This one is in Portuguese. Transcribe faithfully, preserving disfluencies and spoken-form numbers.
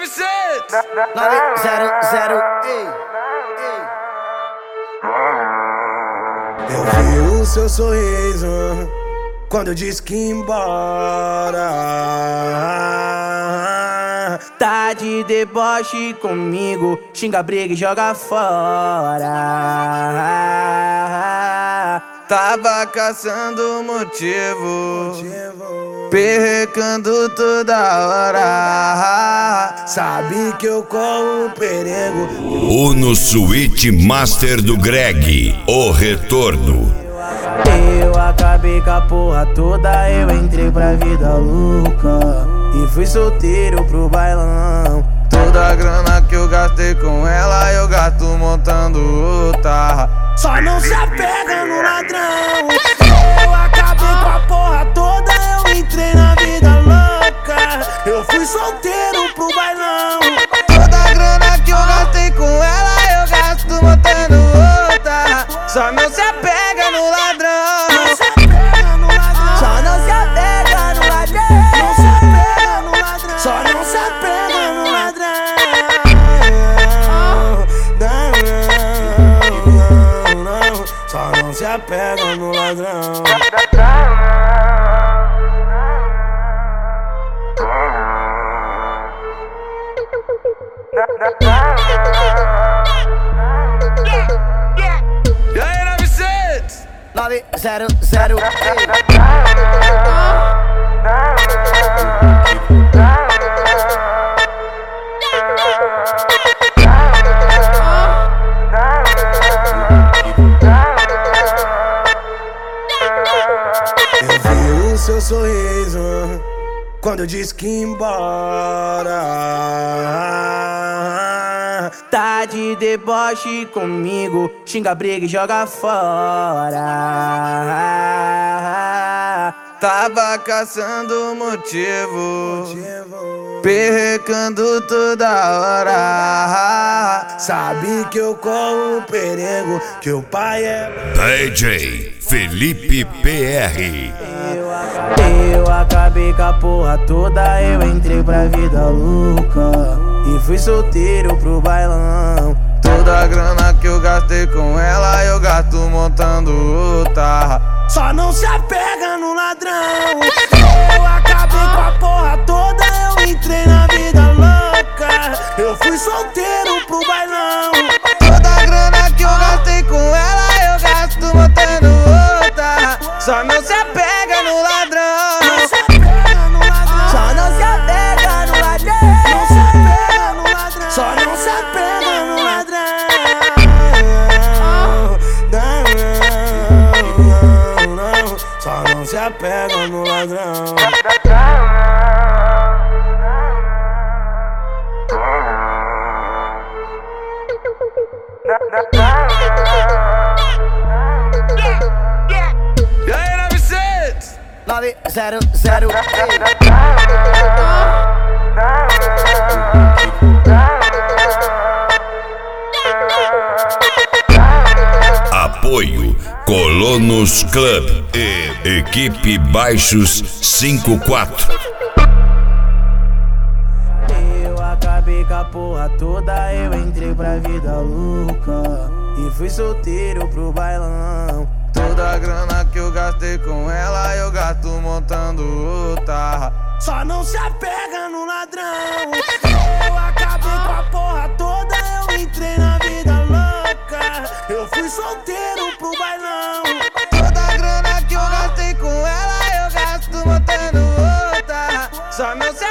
nove sete nove zero zero, ei, ei. Eu vi o seu sorriso quando eu disse que ia embora. Tá de deboche comigo, xinga, briga e joga fora. Tava caçando motivo, motivo. Perrecando toda hora. Sabe que eu corro perigo. O no Suíte Master do Greg, o retorno. Eu acabei com a porra toda, eu entrei pra vida louca e fui solteiro pro bailão. Toda a grana que eu gastei com ela, eu gasto montando outra. Só não se apega no ladrão. Eu acabei com a porra toda, eu entrei na vida louca. Eu fui solteiro pro bailão. Toda a grana que eu gastei com ela, eu gasto montando outra. Só não se apega no ladrão. Não se apega no ladrão. Só não se apega no ladrão. Não se apega no ladrão. Só não se apega no ladrão. Não, não, não. Só não se apega no ladrão. E aí, nove sete nove zero zero, ei. Eu vi o seu sorriso quando eu disse que ia embora. Tá de deboche comigo, xinga, briga e joga fora. Tava caçando motivo, motivo. Perrecando toda hora. Sabe que eu corro perigo, que o pai é D J Felipe P R. Eu acabei, eu acabei com a porra toda, eu entrei pra vida louca e fui solteiro pro bailão. Toda a grana que eu gastei com ela, eu gasto montando outra. Só não se apega no ladrão. Eu acabei com a porra toda, eu entrei na vida louca. Eu fui solteiro pro bailão. Toda a grana que eu gastei com ela, eu gasto montando outra. Só não se apega no ladrão. Não se apega no ladrão. Só não se apega no ladrão. Não se apega no ladrão. Só não se apega no ladrão. Não, não, não. Só não se apega no ladrão. E aí, nove sete nove zero zero, ei. Apoio Colonos Club e Equipe Baixos cinquenta e quatro. Eu acabei com a porra toda, eu entrei pra vida louca e fui solteiro pro bailão. Toda a grana que eu gastei com ela, eu gasto montando outra. Só não se apega no ladrão. Eu acabei com a porra toda, eu entrei na vida louca. Eu fui solteiro pro bailão. Toda a grana que eu gastei com ela, eu gasto montando outra. Só não se